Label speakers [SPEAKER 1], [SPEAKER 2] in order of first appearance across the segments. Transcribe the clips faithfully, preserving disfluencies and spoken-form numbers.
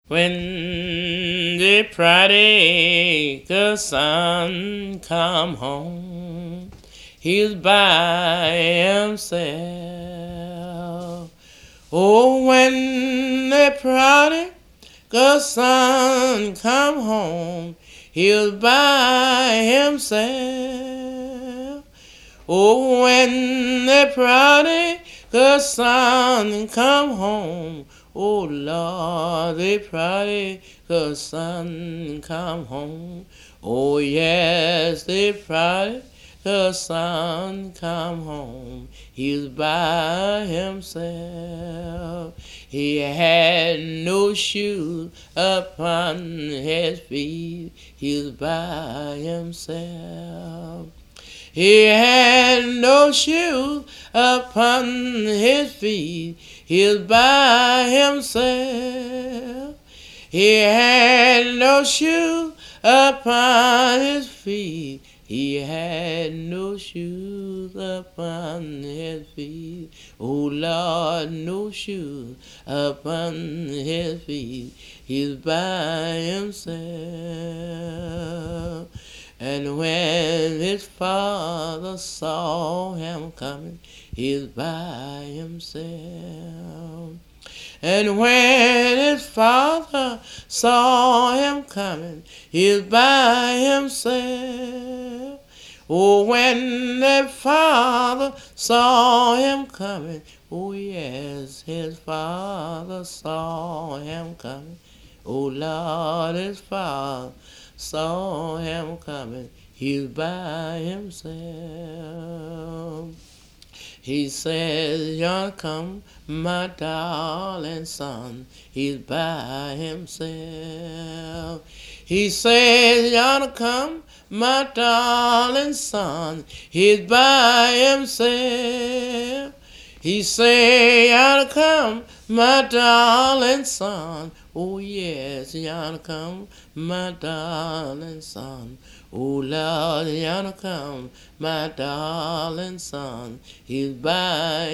[SPEAKER 1] When the prodigal son come home, he's by himself. Oh, when the prodigal son come home, he's by himself. Oh, when the prodigal son come home, oh Lord, the prodigal son come home. Oh yes, the prodigal son come home. He's by himself. He had no shoes upon his feet. He's by himself. He had no shoes upon his feet. He's by himself. He had no shoes upon his feet. He had no shoes upon his feet. Oh Lord, no shoes upon his feet. He's by himself. And when his father saw him coming, he's by himself. And when his father saw him coming, he's by himself. Oh, when the father saw him coming, oh yes, his father saw him coming. Oh Lord, his father saw him coming, he's by himself. He says, "You're come, my darling son." He's by himself. He says, "You're come, my darling son." He's by himself. He say, "You're come, my darling son." Oh yes, you're come, my darling son. Oh Lord, you're come, my darling son. He's by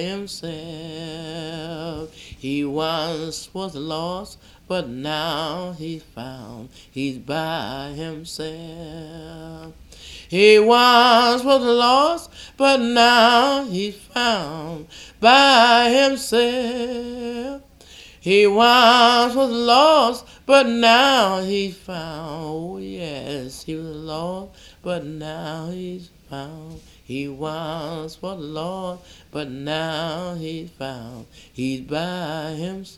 [SPEAKER 1] himself. He once was lost, but now he's found. He's by himself. He once was lost, but now he's found by himself. He once was lost, but now he's found. Oh yes, he was lost, but now he's found. He once was lost, but now he's found. He's by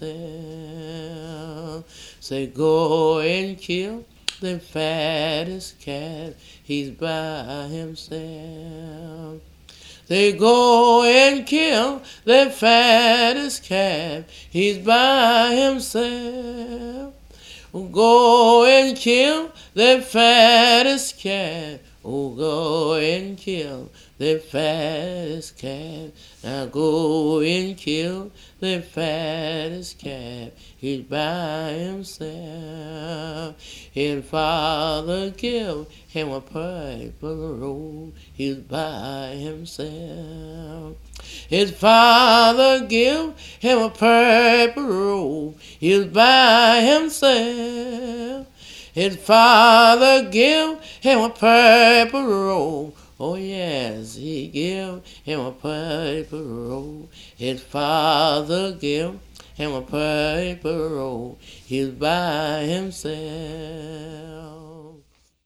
[SPEAKER 1] himself. Say, go and kill the fattest calf. He's by himself. They go and kill the fattest calf. He's by himself. Go and kill the fattest calf. Oh, go and kill the fattest calf. Now go and kill the fattest calf. He's by himself. His father give him a purple robe. He's by himself. His father give him a purple robe. He's by himself. His father give him a purple robe. Oh yes, he give him a purple robe. His father give him a purple robe. He's by himself.